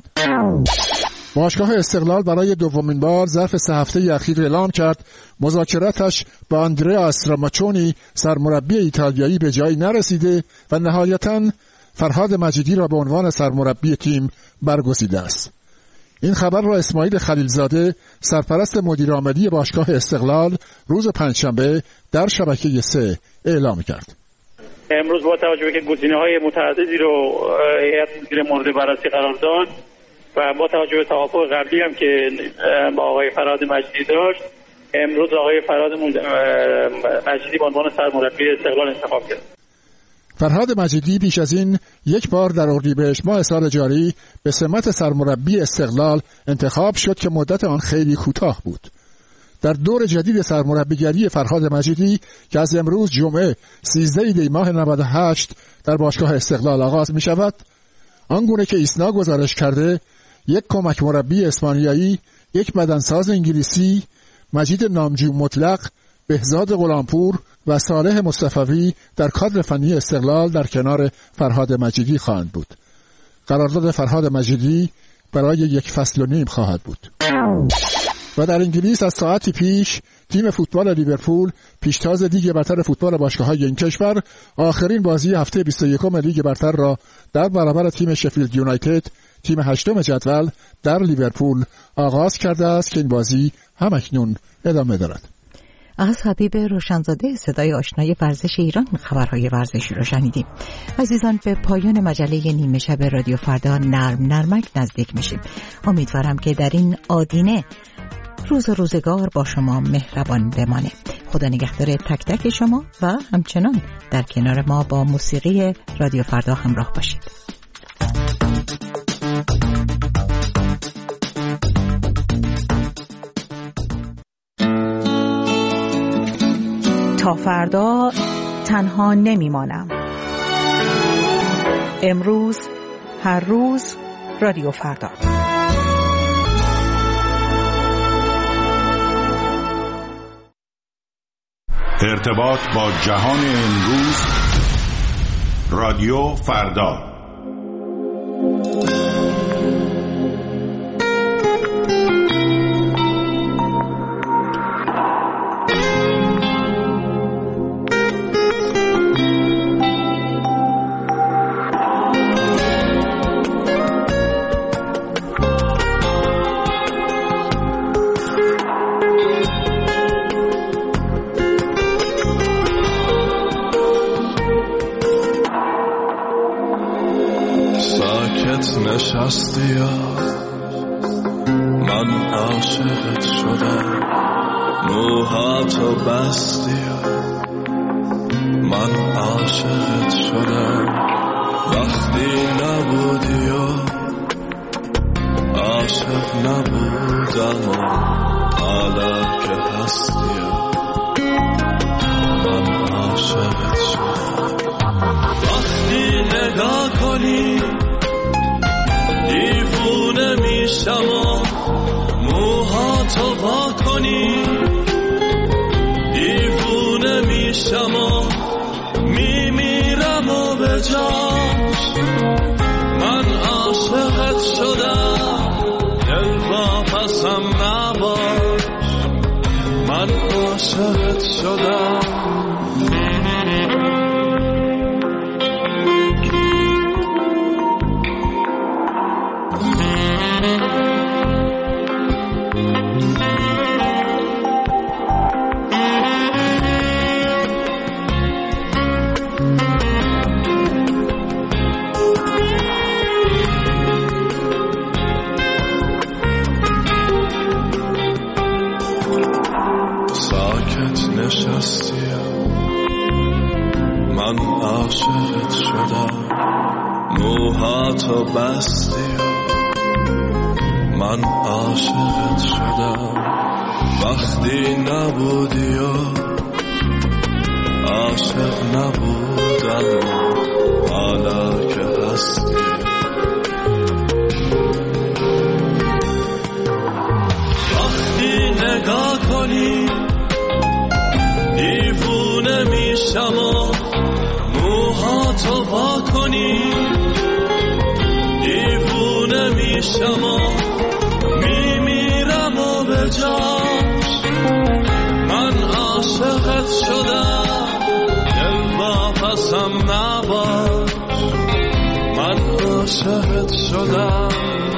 باشگاه استقلال برای دومین بار ظرف سه هفته اخیر اعلام کرد مذاکراتش با آندریا استراماچونی، سرمربی ایتالیایی، به جایی نرسیده و نهایتاً فرهاد مجیدی را به عنوان سرمربی تیم برگزیده است. این خبر را اسماعیل خلیلزاده، سرپرست مدیر عاملی باشگاه استقلال، روز پنجشنبه در شبکه سه اعلام کرد. امروز با توجه به که گزینه‌های متعددی رو هیئت مدیره مورد بررسی قرار داد و با توجه به توافق قبلی هم که با آقای فرهاد مجیدی داشت، امروز آقای فرهاد مجیدی به عنوان سرمربی استقلال انتخاب کرد. فرهاد مجیدی پیش از این یک بار در اردیبهشت ماه سال جاری به سمت سرمربی استقلال انتخاب شد که مدت آن خیلی کوتاه بود. در دور جدید سرمربیگری فرهاد مجیدی که از امروز جمعه سیزده دی ماه نود و هشت در باشگاه استقلال آغاز می شود، آنگونه که ایسنا گزارش کرده، یک کمک مربی اسپانیایی، یک بدنساز انگلیسی، مجید نامجو مطلق، بهزاد غلامپور و صالح مصطفوی در کادر فنی استقلال در کنار فرهاد مجیدی خواهند بود. قرارداد فرهاد مجیدی برای یک فصل و نیم خواهد بود. و در انگلیس از ساعتی پیش تیم فوتبال لیورپول پیشتاز لیگ برتر فوتبال باشگاه‌های این کشور آخرین بازی هفته بیست و یکم لیگ برتر را در برابر تیم شفیلد یونایتد تیم هشتم جدول در لیورپول آغاز کرده است که این بازی همکنون ادامه دارد. از حبیب روشنزاده صدای آشنای ورزش ایران خبرهای ورزشی را شنیدیم. عزیزان، به پایان مجله نیمه شب رادیو فردا نرم نرمک نزدیک میشیم. امیدوارم که در این آدینه روز روزگار با شما مهربان بمانه. خدا نگهدار تک تک شما و همچنان در کنار ما با موسیقی رادیو فردا همراه باشید. تا فردا تنها نمیمانم. امروز، هر روز، رادیو فردا. ارتباط با جهان امروز، رادیو فردا. نشستی من عاشقت شدم، موهاتو بستی من عاشقت شدم، وقتی نبودی و عاشق نبودم و حالا که هستی من عاشقت شدم. وقتی نگاه کنی دیوونه میشم و موهاتو وا کنی، دیوونه میشم و میمیرم و به جاش من عاشقت شدم. دل واپسم نباش من عاشقت شدم. من عاشقت شدم، موهاتو بستی من عاشقت شدم، وقتی نبودی و عاشق نبودم و حالا که هستی وقتی نگاه کنی دیوونه میشم و موهاتو وا کنی، دیوونه میشم و میمیرم و به جاش من عاشقت شدم. دل واپسم نباش من عاشقت شدم.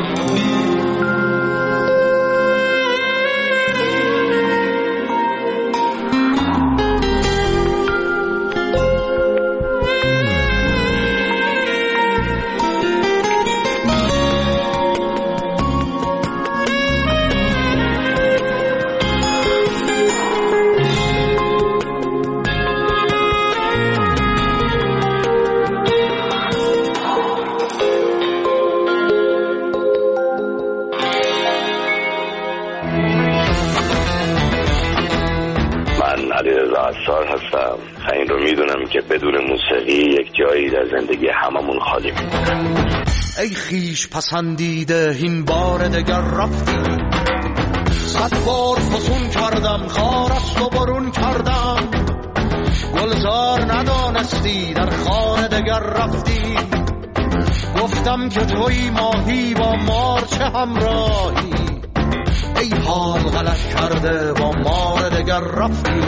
هستم. این رو میدونم که بدون موسیقی یک جایی در زندگی هممون خالی میمونه. ای خیش پسندیده این بار دگر رفتی، صد بار فسون کردم خارست و برون کردم، گلزار ندانستی در خانه دگر رفتی، گفت گفتم که توی ماهی با مار چه همراهی، ای حال غلط کرده با مار دگر رفتی.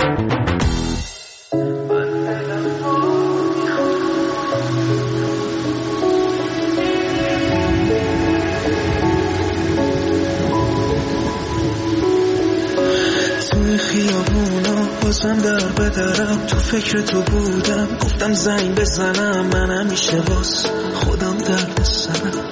توی خیابونا بازم در بدرم، تو فکر تو بودم گفتم زنگ بزنم، من همیشه باز خودم درد سرم.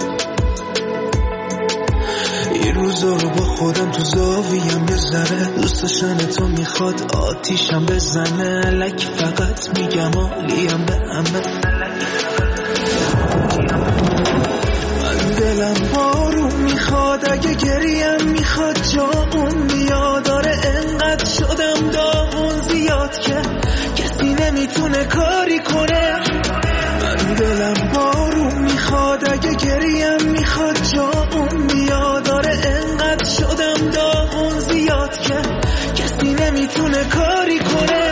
یه روزا رو با خودم تو زاویم یه ذره دوست داشتن تو میخواد آتیشم بزنه، لک فقط میگم حالیم به همه. من دلم بارون میخواد، اگه گریم میخواد جا اون بیاد. آره انقدر شدم داغون زیاد که کسی نمیتونه کاری کنه. من دلم بارون میخواد، اگه گریم میخواد جا اون بیاد. آره انقدر شدم داغون زیاد که کسی نمیتونه کاری کنه.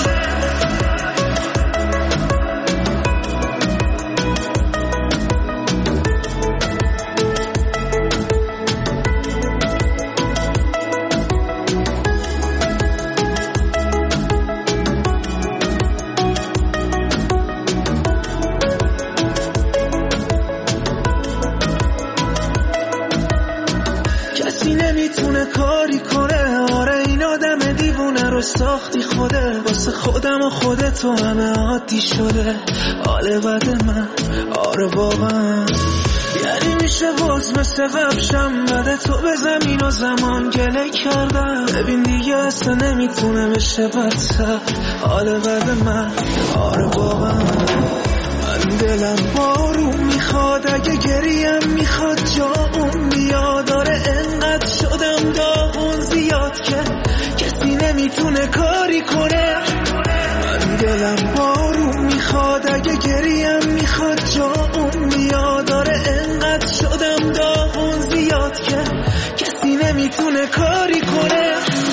کاری کنه. آره این آدم دیوونه رو ساختی خوده، واسه خودم و خودتو همه عادی شده. حال بد من آره واقعا، یعنی میشه باز مثل قبشم بده تو به زمین و زمان گله کردم. ببین دیگه اصلا نمیتونه بشه بدتر. حال بد من آره واقعا، من دلم بارون میخواد، اگه گریم میخواد جا اون بیاد. آره انقدر شدم داغون زیاد که کسی نمیتونه کاری کنه. من دلم بارون میخواد، اگه گریم میخواد جا اون بیاد. آره انقدر شدم داغون زیاد که کسی نمیتونه کاری کنه.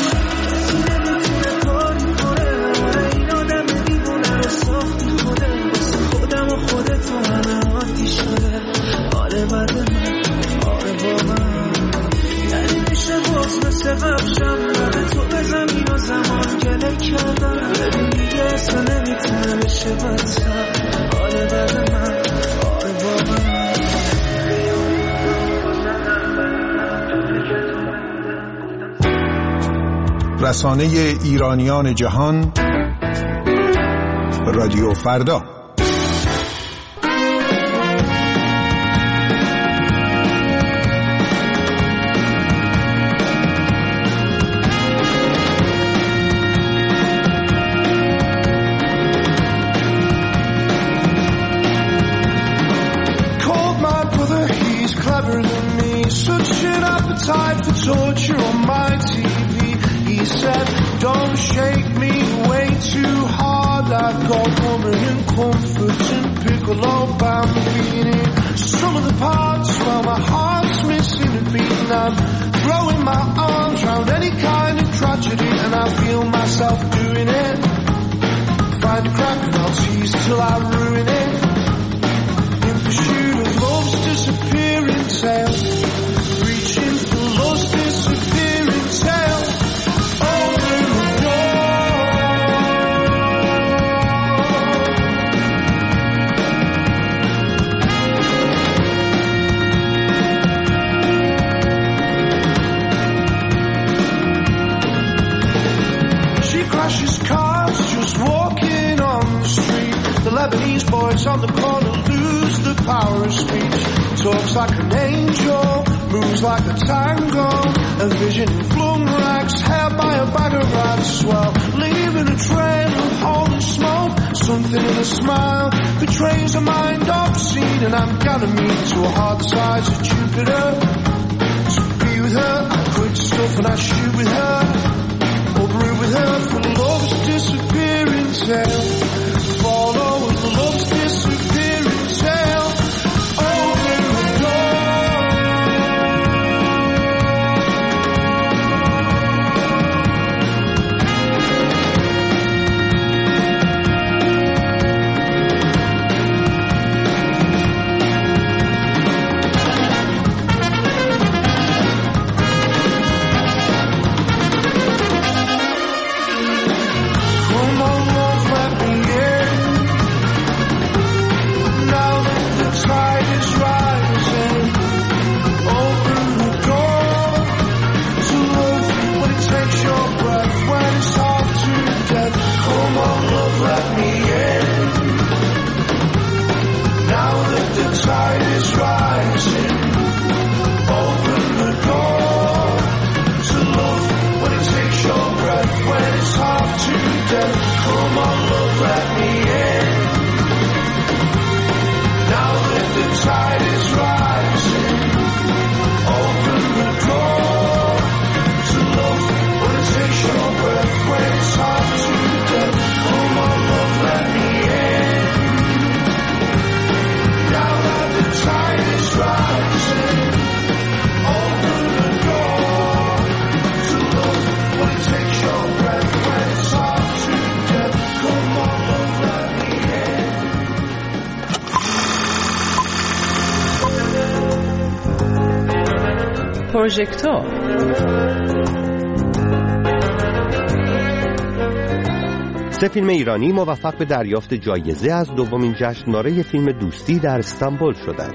بعد من آره واقعا، یعنی میشه باز مثل قبشم بعد تو به زمین و زمان گله کردم. ببین دیگه اصلا نمیتونه بشه بدتر. آره بعد من آره واقعا. رسانه ایرانیان جهان، رادیو فردا. Torture on my T V. He said, don't shake me way too hard. I've got woman and comfort and piccolo bambini. Some of the parts, well, my heart's missing a beat, and I'm throwing my arms around any kind of tragedy, and I feel myself doing it. Find a crack and I'll tease till I ruin it. In pursuit of love's disappearing tale, reaching for love's disappearing tale. Open the door. She crashes cars just walking on the street. The Lebanese boys on the corner lose the power of speech. Talks like an angel, moves like a tango, a vision in flung rags, held by a bag of rats. Well, leaving a trail of holy smoke, something in a smile betrays a mind obscene. And I'm Ganymede to a hard size of Jupiter. To be with her, I quit stuff and I shoot with her, or brew with her for love's disappearing tale. Follow the love's disappearing tale. Open the door. your breath when it's hard to death. Come on, love, let me in. Now that the tide is rising, open the door to love when it takes your breath when it's hard to death. Come on, love, let me in. Now that the tide is rising, open the door to love when it takes your breath when it's hard to death. Come on, love, let me in. Now that the tide is rising, open the door to love when it takes your breath when it's hard to death. Come on, love, let me in. پروژکتور سه فیلم ایرانی موفق به دریافت جایزه از دومین جشنواره فیلم دوستی در استانبول شدند.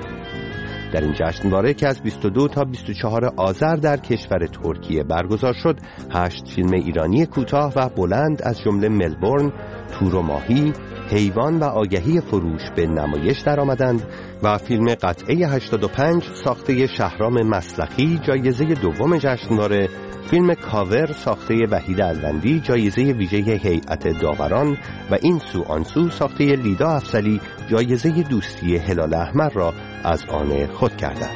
در این جشنواره که از بیست و دو تا بیست و چهار آذر در کشور ترکیه برگزار شد، هشت فیلم ایرانی کوتاه و بلند از جمله ملبورن، تور و ماهی، حیوان و آگهی فروش به نمایش درآمدند و فیلم قطعه هشتاد و پنج ساخته شهرام مسلخی جایزه دوم جشنواره، فیلم کاور ساخته وحید الوندی جایزه ویژه هیئت داوران و این سو آن سو ساخته لیدا افضلی جایزه دوستی هلال احمر را از آن خود کردند.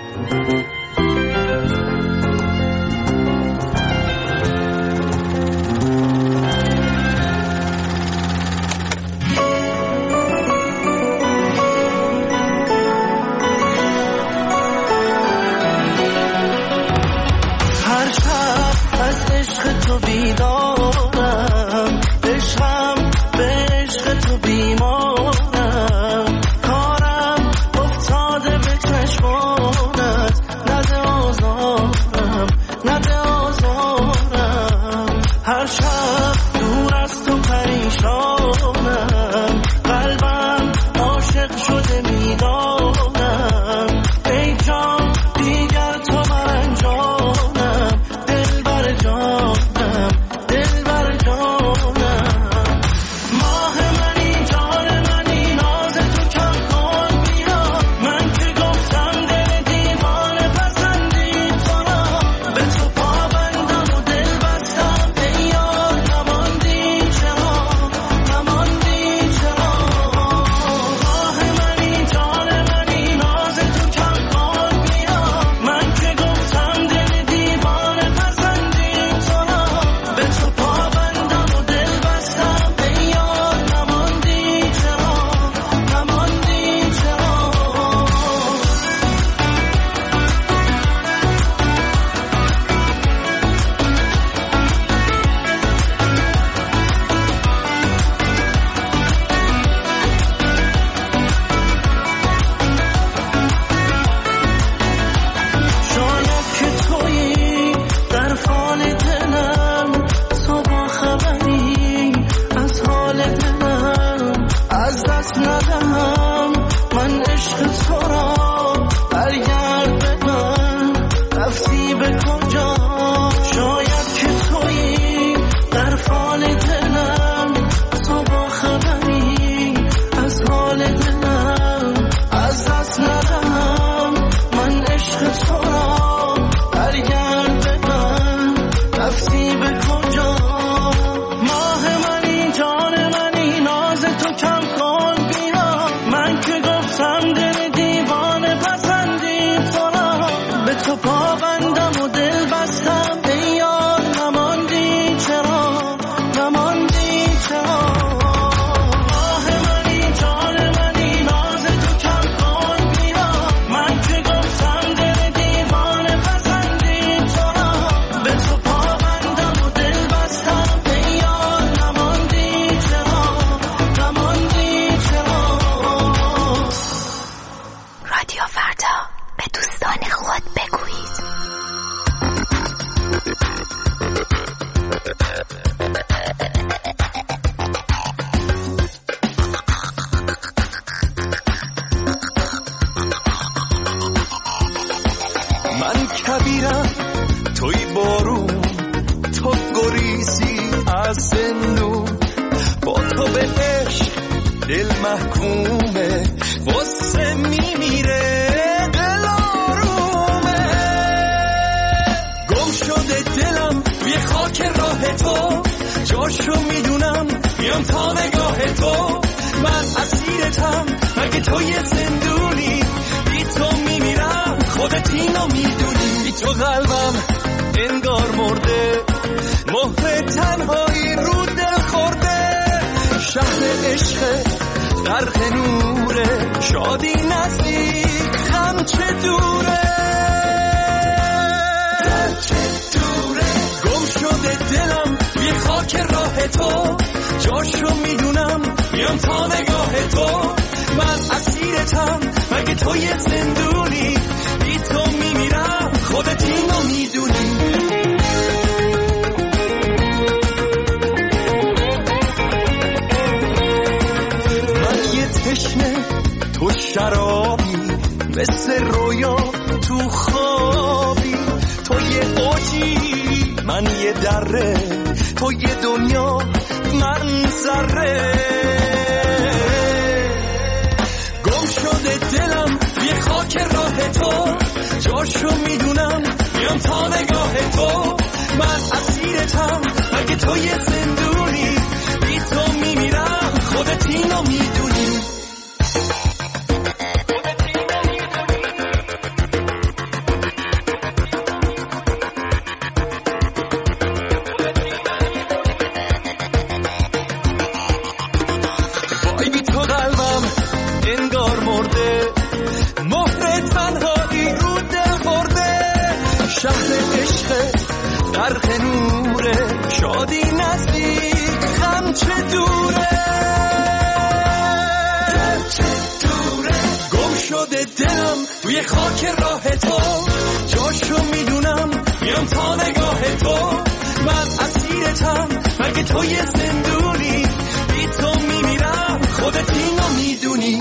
من کبیرم توی بارون، تو گریز از زندون، با تو به عشق دل محکومه، واسه میمیره دل آرومه. گم شده دلم یه خاک راه تو، جاشو میدونم میام تا نگاه تو. من اسیرتم مگه تو یه زندونی، بی تو میمیرم خودت اینو میدونی. بی تو قلبم انگار مرده، مهر تنهایی رو دل خورده. شهر عشق غرق نوره، شادی نزدیک غم چه دوره، چه دوره. گم شده دلم بی خاک راه تو، جاشو میدونم میام تا نگاه تو. من اسیرتم مگه تو یه زندونی، بی تو میمیرم خودت اینو میدونی. من یه تشنه تو شرابی، مثل رویا تو خوابی. تو یه اوجی من یه دره، تو یه دنیا من ذره. گم شده دلم یه خاک راه تو، جاشو میدونم میام تا نگاه تو. من اسیرتم مگه تو یه زندونی، بی تو میمیرم خودت اینو میدونی. غرق نوره، شادی نزدیک غم چه دوره، چه دوره. گم شده دلم توی خاک راه تو، جاشو میدونم میام تا نگاه تو. من اسیرتم مگه تو یه زندونی، بی تو میمیرم خودت اینو میدونی.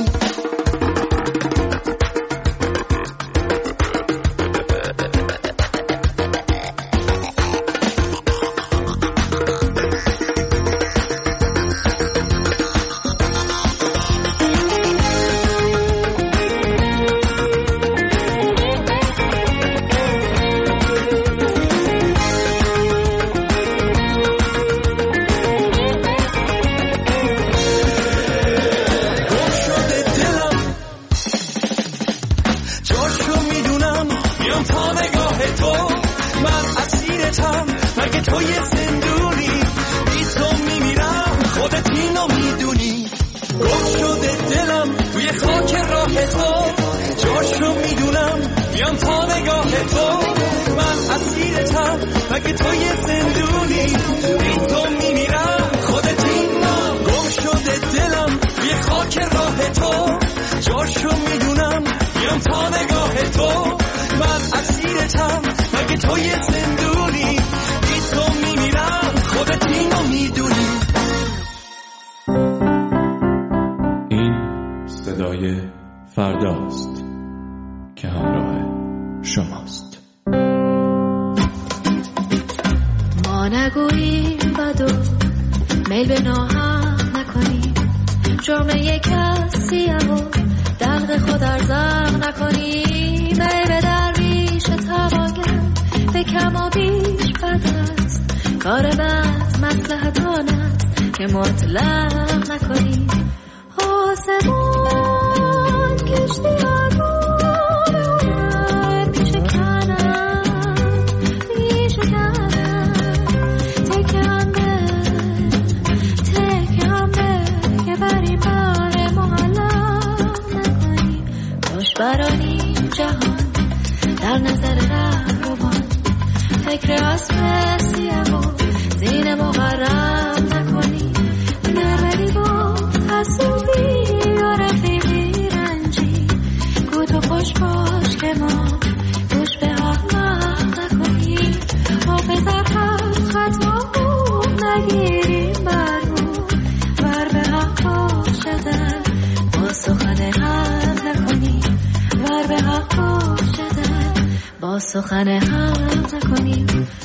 مگه تو یه زندونی، بی تو میمیرم خودت اینو. گم شده دلم یه خاک راه تو، جاشو میدونم میام تا نگاه تو. من اسیرتم مگه تو یه زندونی، بی تو میمیرم خودت اینو میدونی. این صدای فرداست که همراه شماست. ما نگوییم بدو میل به ناهم نکنیم، جرم یک کسیم و دلق خود ارزم نکنیم. ای به درویش تواگر به کم و بیش بد است، کار بد مصلحت آن است که مطلق نکنیم. آسمان کشتی آگو برانی جهان در نظر رهروان، فکر اسب سیاه و زین مغرم نکنی. نروی با حسوبی و رفیقی رنجی، گو تو خوش باش که ما گوش به احمق نکنی. حافظ حق خطا نگیریم بر رو، ور به حق باشدن با سخن حق نکنی. ور به حق باشدن با سخن حق نکنیم.